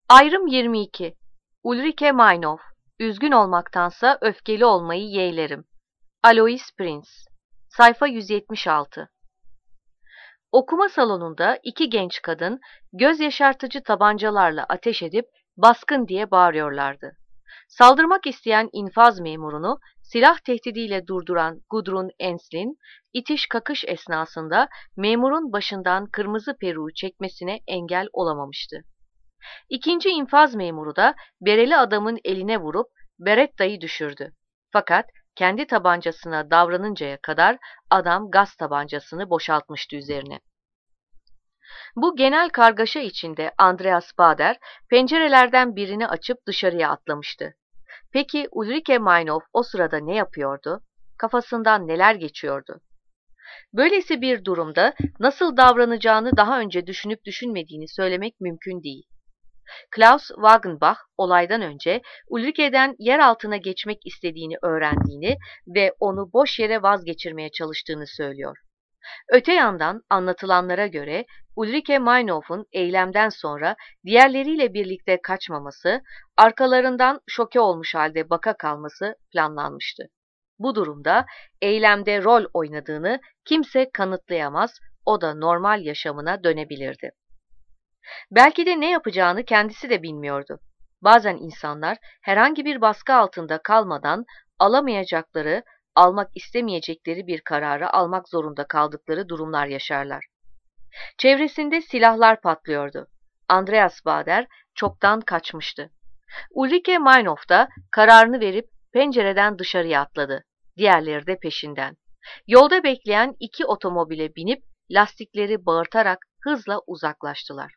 Ayrım 22. Ulrike Meinhof. Üzgün olmaktansa öfkeli olmayı yeğlerim. Alois Prince. Sayfa 176. Okuma salonunda iki genç kadın göz yaşartıcı tabancalarla ateş edip baskın diye bağırıyorlardı. Saldırmak isteyen infaz memurunu silah tehdidiyle durduran Gudrun Enslin, itiş kakış esnasında memurun başından kırmızı peruğu çekmesine engel olamamıştı. İkinci infaz memuru da bereli adamın eline vurup Beretta'yı düşürdü. Fakat kendi tabancasına davranıncaya kadar adam gaz tabancasını boşaltmıştı üzerine. Bu genel kargaşa içinde Andreas Bader pencerelerden birini açıp dışarıya atlamıştı. Peki Ulrike Meinhof o sırada ne yapıyordu? Kafasından neler geçiyordu? Böylesi bir durumda nasıl davranacağını daha önce düşünüp düşünmediğini söylemek mümkün değil. Klaus Wagenbach olaydan önce Ulrike'den yer altına geçmek istediğini öğrendiğini ve onu boş yere vazgeçirmeye çalıştığını söylüyor. Öte yandan anlatılanlara göre Ulrike Meinhof'un eylemden sonra diğerleriyle birlikte kaçmaması, arkalarından şoke olmuş halde baka kalması planlanmıştı. Bu durumda eylemde rol oynadığını kimse kanıtlayamaz, o da normal yaşamına dönebilirdi. Belki de ne yapacağını kendisi de bilmiyordu. Bazen insanlar herhangi bir baskı altında kalmadan alamayacakları, almak istemeyecekleri bir kararı almak zorunda kaldıkları durumlar yaşarlar. Çevresinde silahlar patlıyordu. Andreas Bader çoktan kaçmıştı. Ulrike Meinhof da kararını verip pencereden dışarıya atladı. Diğerleri de peşinden. Yolda bekleyen iki otomobile binip lastikleri bağırtarak hızla uzaklaştılar.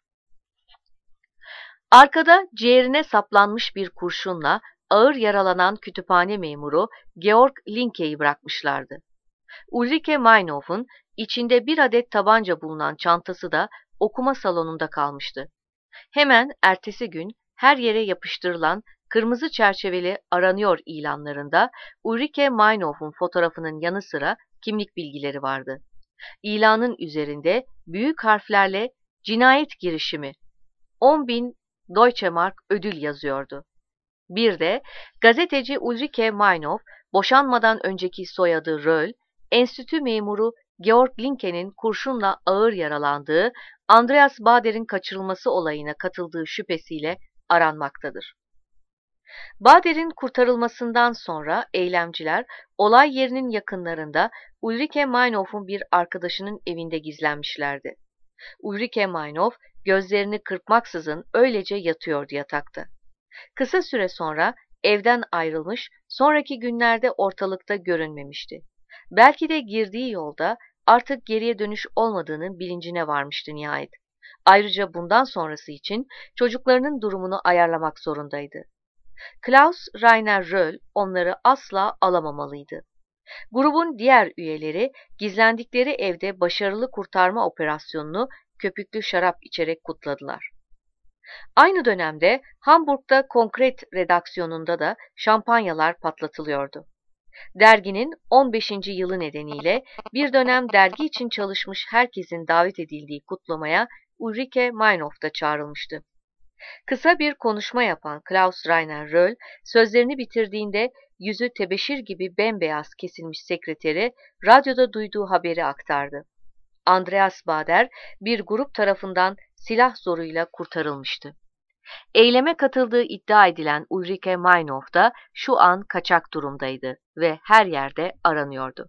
Arkada ciğerine saplanmış bir kurşunla ağır yaralanan kütüphane memuru Georg Linke'yi bırakmışlardı. Ulrike Meinhof'un içinde bir adet tabanca bulunan çantası da okuma salonunda kalmıştı. Hemen ertesi gün her yere yapıştırılan kırmızı çerçeveli aranıyor ilanlarında Ulrike Meinhof'un fotoğrafının yanı sıra kimlik bilgileri vardı. İlanın üzerinde büyük harflerle cinayet girişimi 10.000 Deutsche Mark ödül yazıyordu. Bir de gazeteci Ulrike Meinhof, boşanmadan önceki soyadı Röhl, enstitü memuru Georg Linke'nin kurşunla ağır yaralandığı, Andreas Bader'in kaçırılması olayına katıldığı şüphesiyle aranmaktadır. Bader'in kurtarılmasından sonra eylemciler olay yerinin yakınlarında Ulrike Meinhof'un bir arkadaşının evinde gizlenmişlerdi. Ulrike Meinhof gözlerini kırpmaksızın öylece yatıyordu yatakta. Kısa süre sonra evden ayrılmış, sonraki günlerde ortalıkta görünmemişti. Belki de girdiği yolda artık geriye dönüş olmadığının bilincine varmıştı nihayet. Ayrıca bundan sonrası için çocuklarının durumunu ayarlamak zorundaydı. Klaus Rainer Röhl onları asla alamamalıydı. Grubun diğer üyeleri gizlendikleri evde başarılı kurtarma operasyonunu köpüklü şarap içerek kutladılar. Aynı dönemde Hamburg'da Konkret redaksiyonunda da şampanyalar patlatılıyordu. Derginin 15. yılı nedeniyle bir dönem dergi için çalışmış herkesin davet edildiği kutlamaya Ulrike Meinhof da çağrılmıştı. Kısa bir konuşma yapan Klaus Rainer Röhl sözlerini bitirdiğinde yüzü tebeşir gibi bembeyaz kesilmiş sekreteri radyoda duyduğu haberi aktardı. Andreas Bader bir grup tarafından silah zoruyla kurtarılmıştı. Eyleme katıldığı iddia edilen Ulrike Meinhof da şu an kaçak durumdaydı ve her yerde aranıyordu.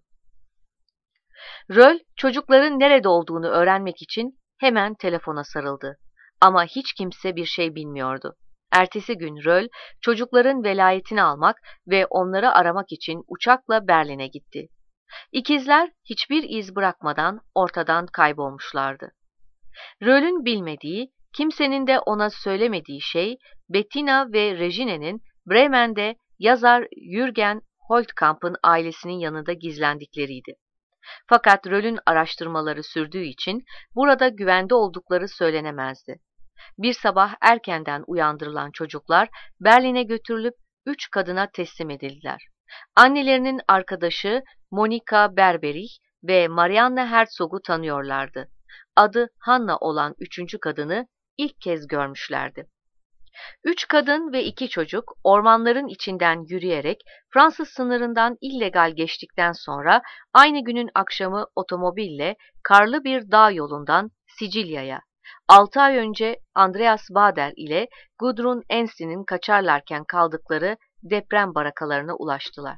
Röhl çocukların nerede olduğunu öğrenmek için hemen telefona sarıldı. Ama hiç kimse bir şey bilmiyordu. Ertesi gün Röhl çocukların velayetini almak ve onları aramak için uçakla Berlin'e gitti. İkizler hiçbir iz bırakmadan ortadan kaybolmuşlardı. Röhl'ün bilmediği, kimsenin de ona söylemediği şey, Bettina ve Regine'nin Bremen'de yazar Jürgen Holtkamp'ın ailesinin yanında gizlendikleriydi. Fakat Röhl'ün araştırmaları sürdüğü için burada güvende oldukları söylenemezdi. Bir sabah erkenden uyandırılan çocuklar Berlin'e götürülüp 3 kadına teslim edildiler. Annelerinin arkadaşı Monika Berberich ve Marianne Herzog'u tanıyorlardı. Adı Hanna olan üçüncü kadını ilk kez görmüşlerdi. Üç kadın ve iki çocuk ormanların içinden yürüyerek Fransız sınırından illegal geçtikten sonra aynı günün akşamı otomobille karlı bir dağ yolundan Sicilya'ya, 6 ay önce Andreas Bader ile Gudrun Enslin'in kaçarlarken kaldıkları deprem barakalarına ulaştılar.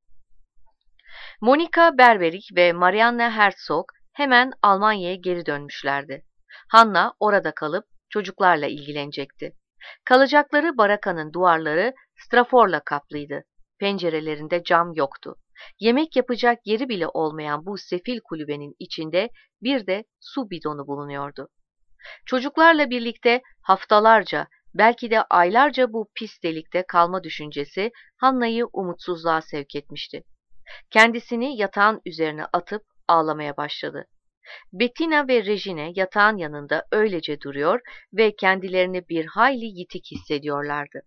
Monika Berberik ve Marianne Herzog hemen Almanya'ya geri dönmüşlerdi. Hanna orada kalıp çocuklarla ilgilenecekti. Kalacakları barakanın duvarları straforla kaplıydı. Pencerelerinde cam yoktu. Yemek yapacak yeri bile olmayan bu sefil kulübenin içinde bir de su bidonu bulunuyordu. Çocuklarla birlikte haftalarca, belki de aylarca bu pis delikte kalma düşüncesi Hanna'yı umutsuzluğa sevk etmişti. Kendisini yatağın üzerine atıp ağlamaya başladı. Bettina ve Regine yatağın yanında öylece duruyor ve kendilerini bir hayli yitik hissediyorlardı.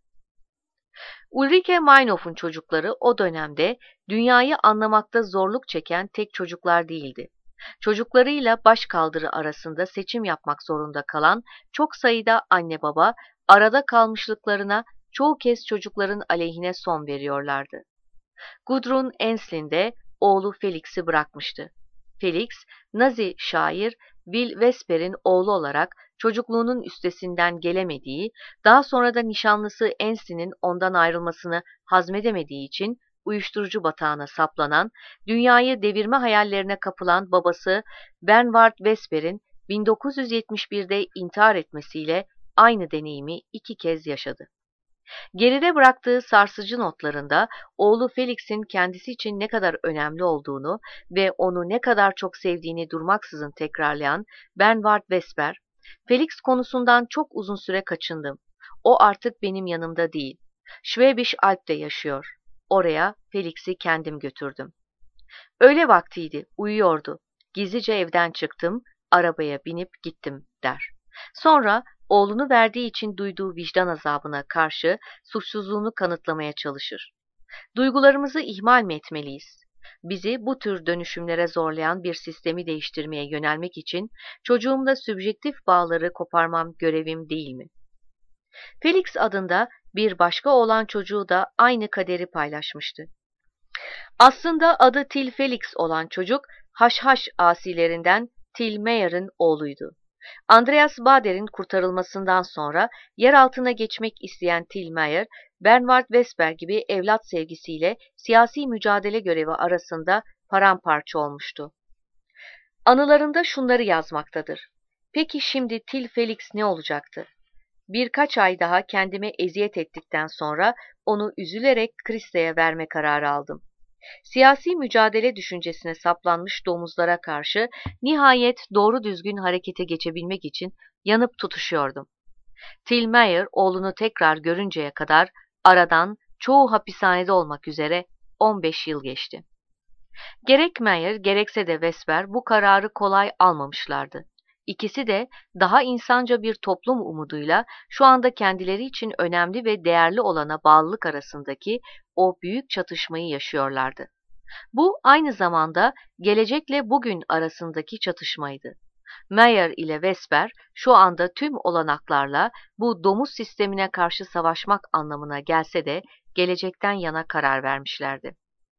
Ulrike Meinhof'un çocukları o dönemde dünyayı anlamakta zorluk çeken tek çocuklar değildi. Çocuklarıyla başkaldırı arasında seçim yapmak zorunda kalan çok sayıda anne baba arada kalmışlıklarına çoğu kez çocukların aleyhine son veriyorlardı. Gudrun Enslin de oğlu Felix'i bırakmıştı. Felix, Nazi şair Will Vesper'in oğlu olarak çocukluğunun üstesinden gelemediği, daha sonra da nişanlısı Enslin'in ondan ayrılmasını hazmedemediği için uyuşturucu batağına saplanan, dünyayı devirme hayallerine kapılan babası Bernward Vesper'in 1971'de intihar etmesiyle aynı deneyimi 2 kez yaşadı. Geride bıraktığı sarsıcı notlarında oğlu Felix'in kendisi için ne kadar önemli olduğunu ve onu ne kadar çok sevdiğini durmaksızın tekrarlayan Bernward Vesper, "Felix konusundan çok uzun süre kaçındım. O artık benim yanımda değil. Schwäbisch Alp'te yaşıyor. Oraya Felix'i kendim götürdüm. Öğle vaktiydi, uyuyordu. Gizlice evden çıktım, arabaya binip gittim," der. Sonra oğlunu verdiği için duyduğu vicdan azabına karşı suçsuzluğunu kanıtlamaya çalışır. Duygularımızı ihmal mi etmeliyiz? Bizi bu tür dönüşümlere zorlayan bir sistemi değiştirmeye yönelmek için çocuğumla sübjektif bağları koparmam görevim değil mi? Felix adında bir başka oğlan çocuğu da aynı kaderi paylaşmıştı. Aslında adı Till Felix olan çocuk haşhaş asilerinden Till Mayer'ın oğluydu. Andreas Bader'in kurtarılmasından sonra yer altına geçmek isteyen Till Mayer, Bernward Vesper gibi evlat sevgisiyle siyasi mücadele görevi arasında paramparça olmuştu. Anılarında şunları yazmaktadır. Peki şimdi Till Felix ne olacaktı? Birkaç ay daha kendime eziyet ettikten sonra onu üzülerek Kriste'ye verme kararı aldım. Siyasi mücadele düşüncesine saplanmış domuzlara karşı nihayet doğru düzgün harekete geçebilmek için yanıp tutuşuyordum. Till Mayer oğlunu tekrar görünceye kadar aradan çoğu hapishanede olmak üzere 15 yıl geçti. Gerek Mayer gerekse de Vesper bu kararı kolay almamışlardı. İkisi de daha insanca bir toplum umuduyla şu anda kendileri için önemli ve değerli olana bağlılık arasındaki o büyük çatışmayı yaşıyorlardı. Bu aynı zamanda gelecekle bugün arasındaki çatışmaydı. Mayer ile Vesper şu anda tüm olanaklarla bu domuz sistemine karşı savaşmak anlamına gelse de gelecekten yana karar vermişlerdi.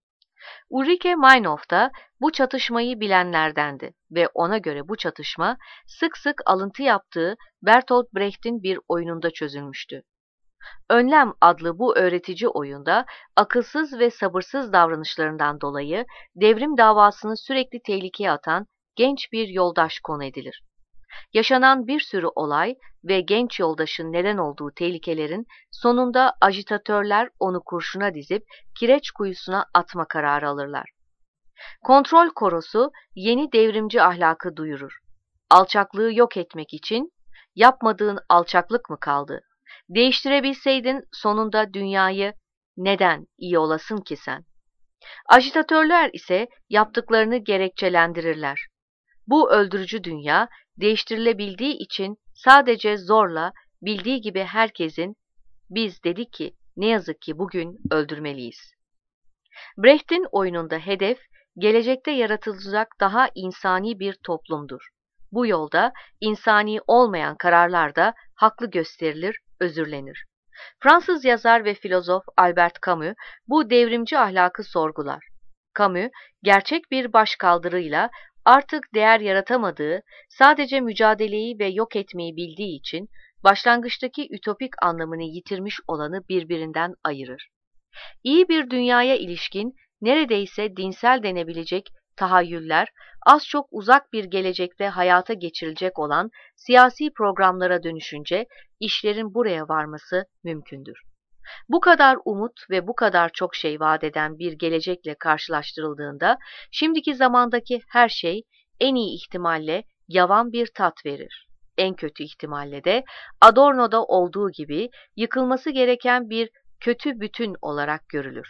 Ulrike Meinhof da bu çatışmayı bilenlerdendi ve ona göre bu çatışma sık sık alıntı yaptığı Bertolt Brecht'in bir oyununda çözülmüştü. Önlem adlı bu öğretici oyunda akılsız ve sabırsız davranışlarından dolayı devrim davasını sürekli tehlikeye atan genç bir yoldaş konu edilir. Yaşanan bir sürü olay ve genç yoldaşın neden olduğu tehlikelerin sonunda ajitatörler onu kurşuna dizip kireç kuyusuna atma kararı alırlar. Kontrol korosu yeni devrimci ahlakı duyurur. Alçaklığı yok etmek için yapmadığın alçaklık mı kaldı? Değiştirebilseydin sonunda dünyayı neden iyi olasın ki sen? Ajitatörler ise yaptıklarını gerekçelendirirler. Bu öldürücü dünya değiştirilebildiği için sadece zorla bildiği gibi herkesin biz dedik ki ne yazık ki bugün öldürmeliyiz. Brecht'in oyununda hedef gelecekte yaratılacak daha insani bir toplumdur. Bu yolda insani olmayan kararlar da haklı gösterilir, özürlenir. Fransız yazar ve filozof Albert Camus bu devrimci ahlakı sorgular. Camus, gerçek bir başkaldırıyla artık değer yaratamadığı, sadece mücadeleyi ve yok etmeyi bildiği için başlangıçtaki ütopik anlamını yitirmiş olanı birbirinden ayırır. İyi bir dünyaya ilişkin neredeyse dinsel denebilecek tahayyüller, az çok uzak bir gelecekte hayata geçirilecek olan siyasi programlara dönüşünce işlerin buraya varması mümkündür. Bu kadar umut ve bu kadar çok şey vaat eden bir gelecekle karşılaştırıldığında şimdiki zamandaki her şey en iyi ihtimalle yavan bir tat verir. En kötü ihtimalle de Adorno'da olduğu gibi yıkılması gereken bir kötü bütün olarak görülür.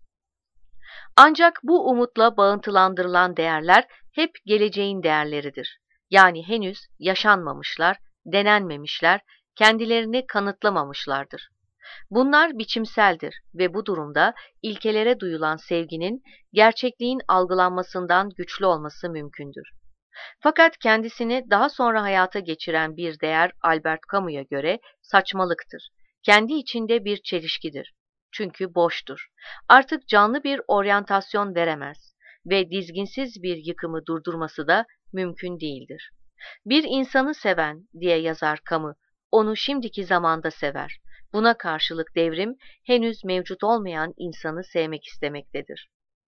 Ancak bu umutla bağıntılandırılan değerler hep geleceğin değerleridir. Yani henüz yaşanmamışlar, denenmemişler, kendilerini kanıtlamamışlardır. Bunlar biçimseldir ve bu durumda ilkelere duyulan sevginin gerçekliğin algılanmasından güçlü olması mümkündür. Fakat kendisini daha sonra hayata geçiren bir değer Albert Camus'a göre saçmalıktır. Kendi içinde bir çelişkidir. Çünkü boştur. Artık canlı bir oryantasyon veremez ve dizginsiz bir yıkımı durdurması da mümkün değildir. Bir insanı seven diye yazar Camus, onu şimdiki zamanda sever. Buna karşılık devrim henüz mevcut olmayan insanı sevmek istemektedir.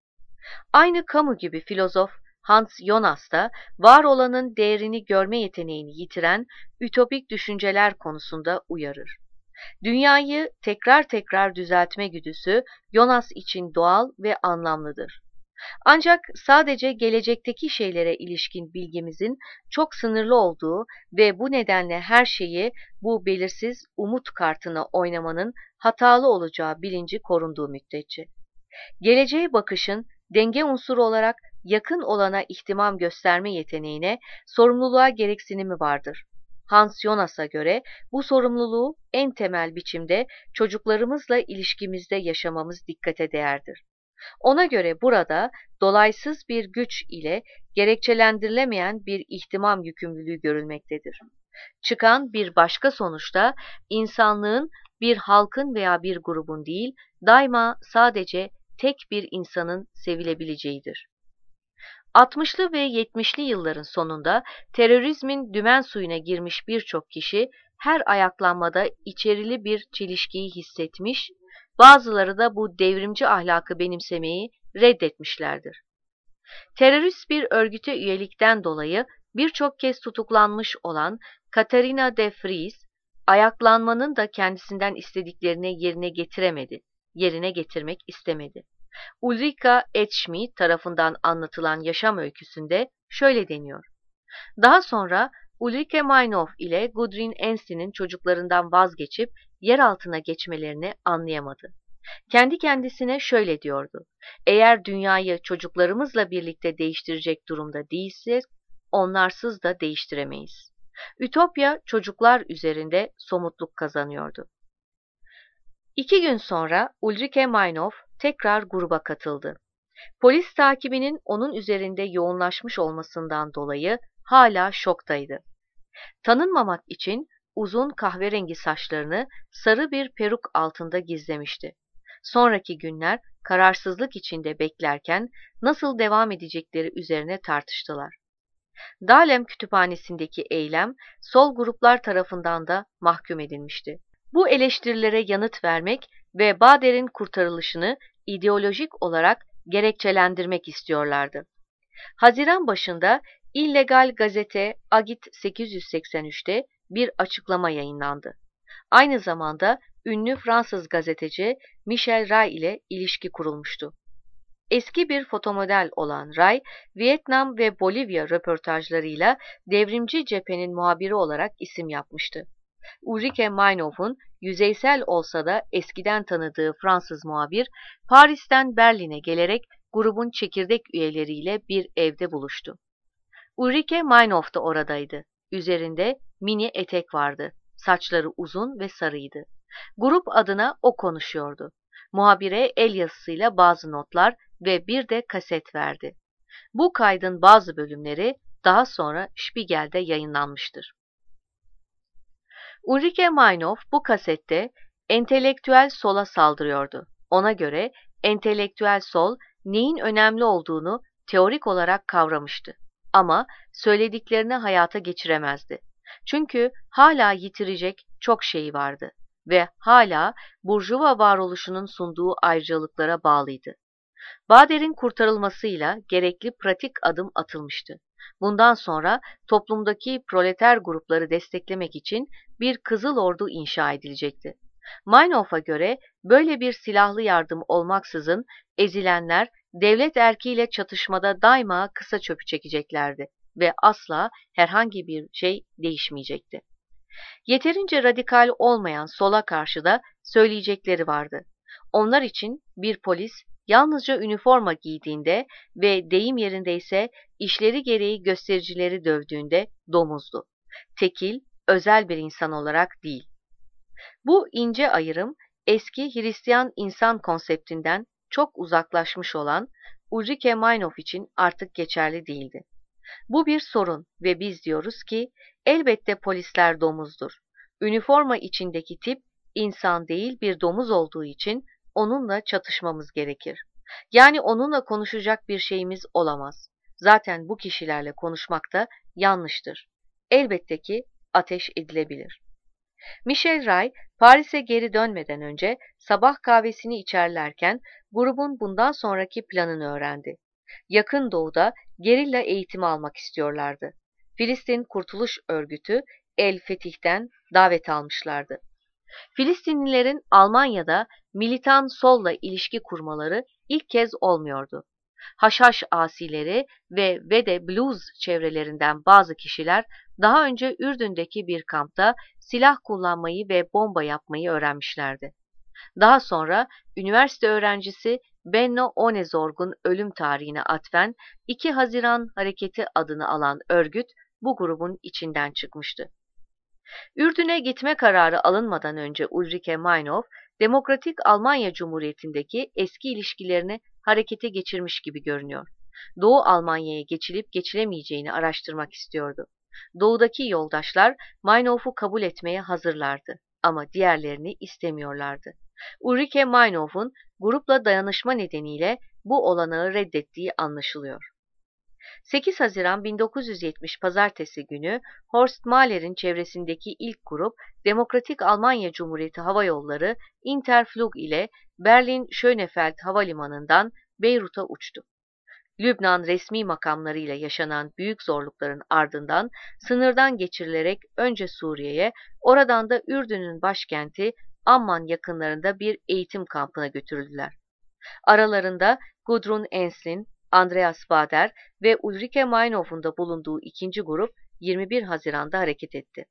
Aynı Camus gibi filozof Hans Jonas da var olanın değerini görme yeteneğini yitiren ütopik düşünceler konusunda uyarır. Dünyayı tekrar tekrar düzeltme güdüsü Jonas için doğal ve anlamlıdır. Ancak sadece gelecekteki şeylere ilişkin bilgimizin çok sınırlı olduğu ve bu nedenle her şeyi bu belirsiz umut kartına oynamanın hatalı olacağı bilinci korunduğu müddetçe. Geleceğe bakışın denge unsuru olarak yakın olana ihtimam gösterme yeteneğine, sorumluluğa gereksinimi vardır. Hans Jonas'a göre bu sorumluluğu en temel biçimde çocuklarımızla ilişkimizde yaşamamız dikkate değerdir. Ona göre burada dolaysız bir güç ile gerekçelendirilemeyen bir ihtimam yükümlülüğü görülmektedir. Çıkan bir başka sonuçta insanlığın bir halkın veya bir grubun değil, daima sadece tek bir insanın sevilebileceğidir. 60'lı ve 70'li yılların sonunda terörizmin dümen suyuna girmiş birçok kişi her ayaklanmada içerili bir çelişkiyi hissetmiş, bazıları da bu devrimci ahlakı benimsemeyi reddetmişlerdir. Terörist bir örgüte üyelikten dolayı birçok kez tutuklanmış olan Katharina de Vries, ayaklanmanın da kendisinden istediklerini yerine getirmek istemedi. Ulrika Edschmid tarafından anlatılan yaşam öyküsünde şöyle deniyor. Daha sonra Ulrike Meinhof ile Gudrun Enstin'in çocuklarından vazgeçip yer altına geçmelerini anlayamadı. Kendi kendisine şöyle diyordu. Eğer dünyayı çocuklarımızla birlikte değiştirecek durumda değilsek, onlarsız da değiştiremeyiz. Ütopya çocuklar üzerinde somutluk kazanıyordu. 2 gün sonra Ulrike Meinhof tekrar gruba katıldı. Polis takibinin onun üzerinde yoğunlaşmış olmasından dolayı hala şoktaydı. Tanınmamak için uzun kahverengi saçlarını sarı bir peruk altında gizlemişti. Sonraki günler kararsızlık içinde beklerken nasıl devam edecekleri üzerine tartıştılar. Dahlem kütüphanesindeki eylem sol gruplar tarafından da mahkum edilmişti. Bu eleştirilere yanıt vermek ve Bader'in kurtarılışını ideolojik olarak gerekçelendirmek istiyorlardı. Haziran başında illegal gazete Agit 883'te bir açıklama yayınlandı. Aynı zamanda ünlü Fransız gazeteci Michel Ray ile ilişki kurulmuştu. Eski bir fotomodel olan Ray, Vietnam ve Bolivya röportajlarıyla devrimci cephenin muhabiri olarak isim yapmıştı. Ulrike Meinhof'un yüzeysel olsa da eskiden tanıdığı Fransız muhabir, Paris'ten Berlin'e gelerek grubun çekirdek üyeleriyle bir evde buluştu. Ulrike Meinhof da oradaydı. Üzerinde mini etek vardı. Saçları uzun ve sarıydı. Grup adına o konuşuyordu. Muhabire el yazısıyla bazı notlar ve bir de kaset verdi. Bu kaydın bazı bölümleri daha sonra Spiegel'de yayınlanmıştır. Ulrike Meinhof bu kasette entelektüel sola saldırıyordu. Ona göre entelektüel sol neyin önemli olduğunu teorik olarak kavramıştı. Ama söylediklerini hayata geçiremezdi. Çünkü hala yitirecek çok şey vardı ve hala burjuva varoluşunun sunduğu ayrıcalıklara bağlıydı. Bader'in kurtarılmasıyla gerekli pratik adım atılmıştı. Bundan sonra toplumdaki proleter grupları desteklemek için bir Kızıl Ordu inşa edilecekti. Meinhof'a göre böyle bir silahlı yardım olmaksızın ezilenler devlet erkiyle çatışmada daima kısa çöpü çekeceklerdi ve asla herhangi bir şey değişmeyecekti. Yeterince radikal olmayan sola karşı da söyleyecekleri vardı. Onlar için bir polis yalnızca üniforma giydiğinde ve deyim yerindeyse işleri gereği göstericileri dövdüğünde domuzdu. Tekil, özel bir insan olarak değil. Bu ince ayrım eski Hristiyan insan konseptinden çok uzaklaşmış olan Ulrike Meinhof için artık geçerli değildi. Bu bir sorun ve biz diyoruz ki elbette polisler domuzdur. Üniforma içindeki tip insan değil bir domuz olduğu için onunla çatışmamız gerekir. Yani onunla konuşacak bir şeyimiz olamaz. Zaten bu kişilerle konuşmak da yanlıştır. Elbette ki ateş edilebilir. Michel Ray, Paris'e geri dönmeden önce sabah kahvesini içerlerken grubun bundan sonraki planını öğrendi. Yakın Doğu'da gerilla eğitimi almak istiyorlardı. Filistin Kurtuluş Örgütü El Fetih'ten davet almışlardı. Filistinlilerin Almanya'da militan solla ilişki kurmaları ilk kez olmuyordu. Haşhaş asileri ve de blues çevrelerinden bazı kişiler daha önce Ürdün'deki bir kampta silah kullanmayı ve bomba yapmayı öğrenmişlerdi. Daha sonra üniversite öğrencisi Benno Onezorg'un ölüm tarihine atfen 2 Haziran Hareketi adını alan örgüt bu grubun içinden çıkmıştı. Ürdün'e gitme kararı alınmadan önce Ulrike Meinhof, Demokratik Almanya Cumhuriyeti'ndeki eski ilişkilerini harekete geçirmiş gibi görünüyor. Doğu Almanya'ya geçilip geçilemeyeceğini araştırmak istiyordu. Doğudaki yoldaşlar Meinhof'u kabul etmeye hazırlardı ama diğerlerini istemiyorlardı. Ulrike Meinhof'un grupla dayanışma nedeniyle bu olanağı reddettiği anlaşılıyor. 8 Haziran 1970 Pazartesi günü Horst Mahler'in çevresindeki ilk grup Demokratik Almanya Cumhuriyeti Hava Yolları Interflug ile Berlin Schönefeld Havalimanı'ndan Beyrut'a uçtu. Lübnan resmi makamlarıyla yaşanan büyük zorlukların ardından sınırdan geçirilerek önce Suriye'ye, oradan da Ürdün'ün başkenti Amman yakınlarında bir eğitim kampına götürüldüler. Aralarında Gudrun Enslin, Andreas Bader ve Ulrike Meinhof'un da bulunduğu ikinci grup 21 Haziran'da hareket etti.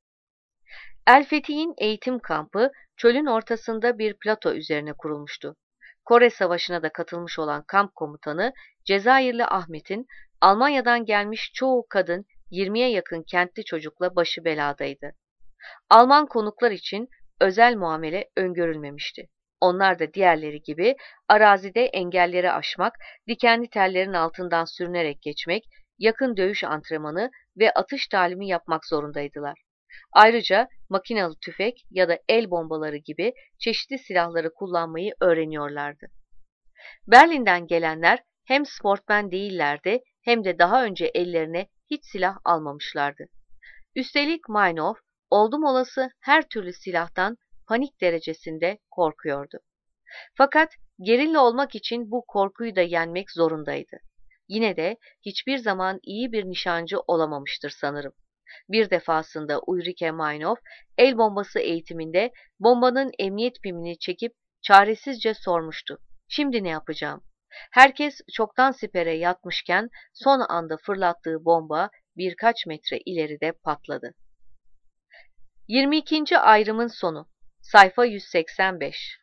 El Fethi'nin eğitim kampı çölün ortasında bir plato üzerine kurulmuştu. Kore Savaşı'na da katılmış olan kamp komutanı Cezayirli Ahmet'in Almanya'dan gelmiş çoğu kadın 20'ye yakın kentli çocukla başı beladaydı. Alman konuklar için özel muamele öngörülmemişti. Onlar da diğerleri gibi arazide engelleri aşmak, dikenli tellerin altından sürünerek geçmek, yakın dövüş antrenmanı ve atış talimi yapmak zorundaydılar. Ayrıca makinalı tüfek ya da el bombaları gibi çeşitli silahları kullanmayı öğreniyorlardı. Berlin'den gelenler hem sportmen değillerdi hem de daha önce ellerine hiç silah almamışlardı. Üstelik Meinhof, oldum olası her türlü silahtan panik derecesinde korkuyordu. Fakat gerilla olmak için bu korkuyu da yenmek zorundaydı. Yine de hiçbir zaman iyi bir nişancı olamamıştır sanırım. Bir defasında Ulrike Meinhof, el bombası eğitiminde bombanın emniyet pimini çekip çaresizce sormuştu. Şimdi ne yapacağım? Herkes çoktan sipere yatmışken son anda fırlattığı bomba birkaç metre ileride patladı. 22. ayrımın sonu. Sayfa 185.